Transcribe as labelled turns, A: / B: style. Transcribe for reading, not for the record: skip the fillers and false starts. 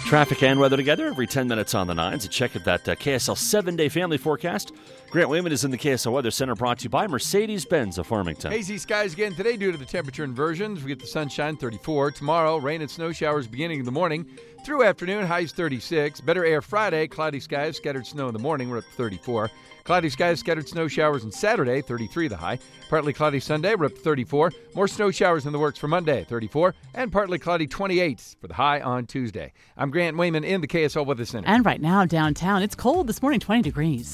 A: Traffic and weather together every 10 minutes on the nines. A check of that KSL 7-day family forecast. Grant Wayman is in the KSL Weather Center, brought to you by Mercedes-Benz of Farmington.
B: Hazy skies again today due to the temperature inversions. We get the sunshine, 34. Tomorrow, rain and snow showers beginning in the morning. Through afternoon, highs 36. Better air Friday, cloudy skies, scattered snow in the morning. We're up to 34. Cloudy skies, scattered snow showers on Saturday, 33 the high. Partly cloudy Sunday, we're up to 34. More snow showers in the works for Monday, 34. And partly cloudy 28 for the high on Tuesday. I'm Grant Wayman in the KSL Weather Center.
C: And right now downtown, it's cold this morning, 20 degrees.